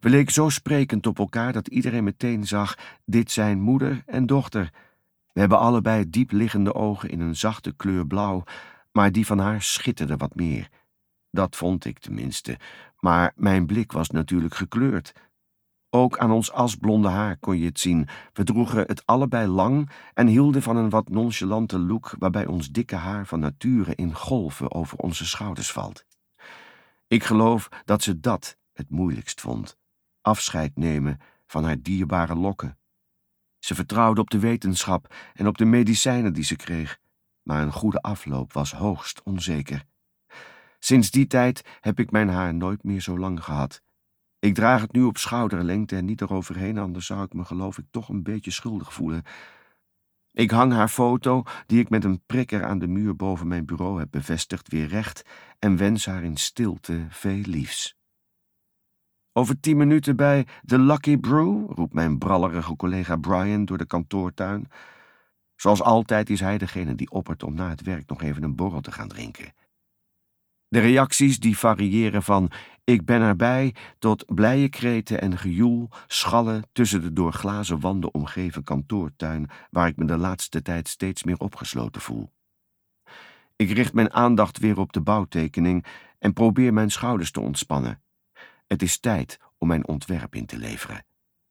We leken zo sprekend op elkaar dat iedereen meteen zag, dit zijn moeder en dochter. We hebben allebei diep liggende ogen in een zachte kleur blauw, maar die van haar schitterde wat meer. Dat vond ik tenminste, maar mijn blik was natuurlijk gekleurd. Ook aan ons asblonde haar kon je het zien. We droegen het allebei lang en hielden van een wat nonchalante look waarbij ons dikke haar van nature in golven over onze schouders valt. Ik geloof dat ze dat het moeilijkst vond. Afscheid nemen van haar dierbare lokken. Ze vertrouwde op de wetenschap en op de medicijnen die ze kreeg, maar een goede afloop was hoogst onzeker. Sinds die tijd heb ik mijn haar nooit meer zo lang gehad. Ik draag het nu op schouderlengte en niet eroverheen, anders zou ik me geloof ik toch een beetje schuldig voelen. Ik hang haar foto, die ik met een prikker aan de muur boven mijn bureau heb bevestigd, weer recht en wens haar in stilte veel liefs. Over 10 minuten bij The Lucky Brew, roept mijn brallerige collega Brian door de kantoortuin. Zoals altijd is hij degene die oppert om na het werk nog even een borrel te gaan drinken. De reacties die variëren van ik ben erbij tot blije kreten en gejoel schallen tussen de door glazen wanden omgeven kantoortuin waar ik me de laatste tijd steeds meer opgesloten voel. Ik richt mijn aandacht weer op de bouwtekening en probeer mijn schouders te ontspannen. Het is tijd om mijn ontwerp in te leveren.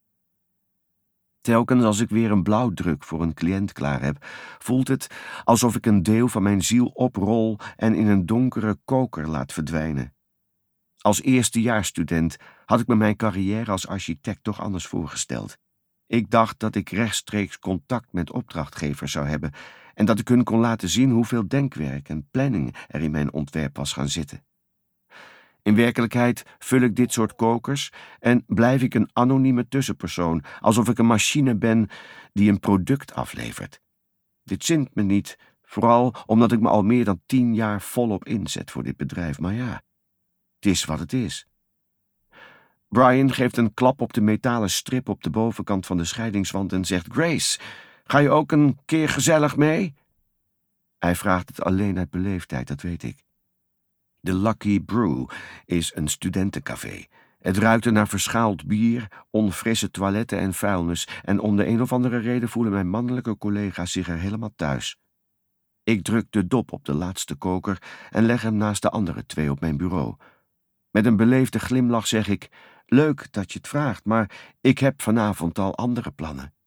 Telkens als ik weer een blauwdruk voor een cliënt klaar heb, voelt het alsof ik een deel van mijn ziel oprol en in een donkere koker laat verdwijnen. Als eerstejaarsstudent had ik me mijn carrière als architect toch anders voorgesteld. Ik dacht dat ik rechtstreeks contact met opdrachtgevers zou hebben en dat ik hun kon laten zien hoeveel denkwerk en planning er in mijn ontwerp was gaan zitten. In werkelijkheid vul ik dit soort kokers en blijf ik een anonieme tussenpersoon, alsof ik een machine ben die een product aflevert. Dit zint me niet, vooral omdat ik me al meer dan 10 jaar volop inzet voor dit bedrijf, maar ja, het is wat het is. Brian geeft een klap op de metalen strip op de bovenkant van de scheidingswand en zegt, Grace, ga je ook een keer gezellig mee? Hij vraagt het alleen uit beleefdheid, dat weet ik. De Lucky Brew is een studentencafé. Het ruikt er naar verschaald bier, onfrisse toiletten en vuilnis en om de een of andere reden voelen mijn mannelijke collega's zich er helemaal thuis. Ik druk de dop op de laatste koker en leg hem naast de andere 2 op mijn bureau. Met een beleefde glimlach zeg ik, leuk dat je het vraagt, maar ik heb vanavond al andere plannen.